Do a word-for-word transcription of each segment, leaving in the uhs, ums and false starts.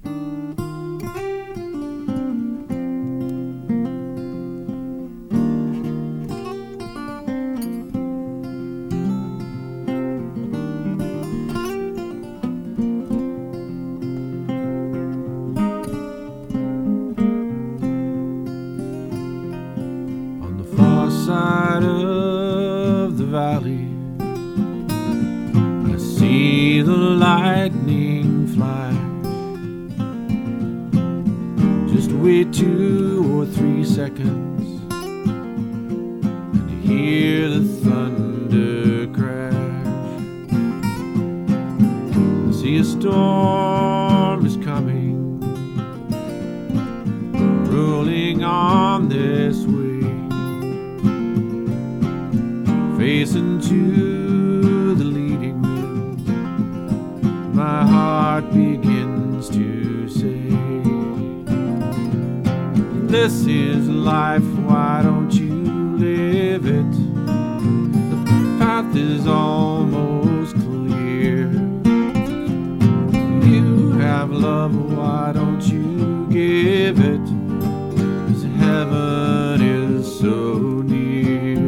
Side of the valley, I see the lightning flash. Just wait two or three seconds and you hear the thunder crash. I see a storm is coming, rolling on this way, facing to the leading wind. My heart begins to say, this is life, why don't you live it? The path is almost clear. You have love, why don't you give it? 'Cause heaven is so near.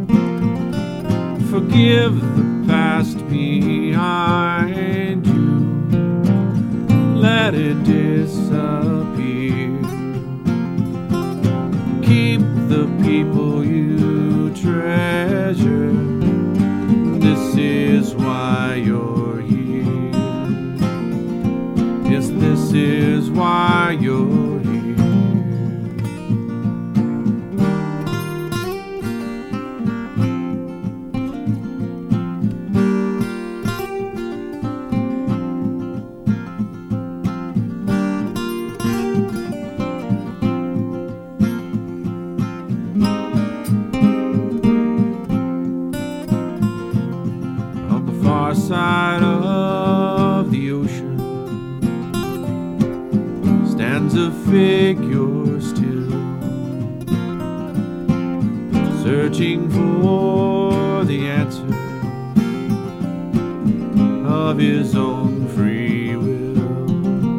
Forgive the past behind you, let it disappear. Keep the people you treasure, this is why you're here. Yes, this is why you're here. Far side of the ocean stands a figure still, searching for the answer of his own free will.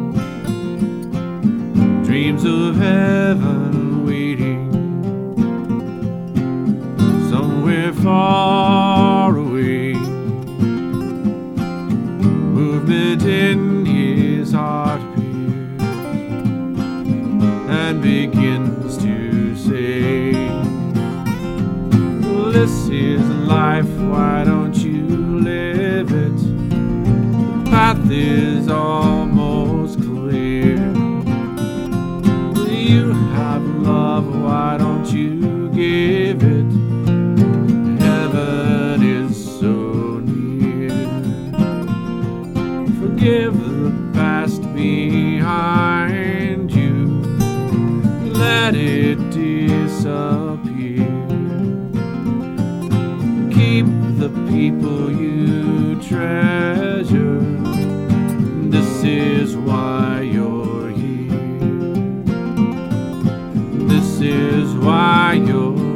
Dreams of heaven waiting somewhere far away. Movement in his heartbeat and begins to say, this is life, why don't you live it? The path is almost clear. You have love, why don't you give it? Heaven is so near. Forgive the past behind you, let it disappear. Keep the people you treasure, this is why you're here. This is why you're here.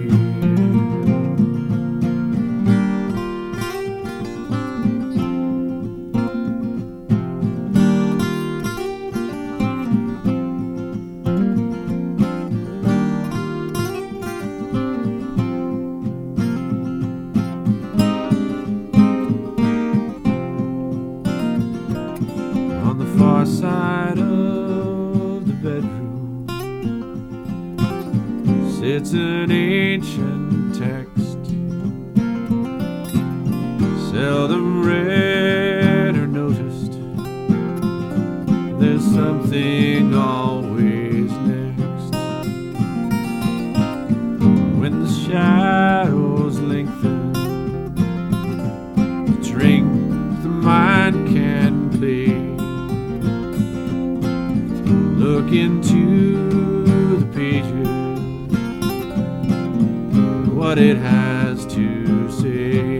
Far side of the bedroom sits an ancient text, seldom read or noticed. There's something always next. When the shadows lengthen, the strength the mind can play. Look into the pages, what it has to say.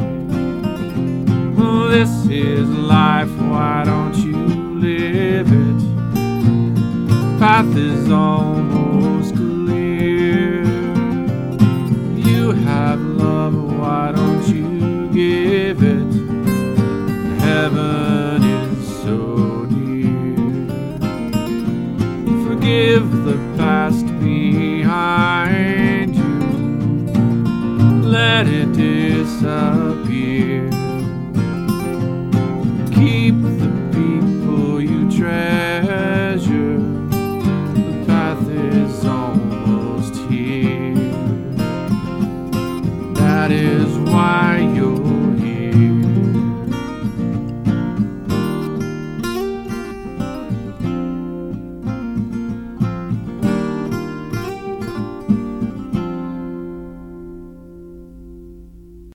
Oh, this is life, why don't you live it? The path is almost clear. You have love, why don't you give it? Heaven is so near. Forgive the past behind you. Let it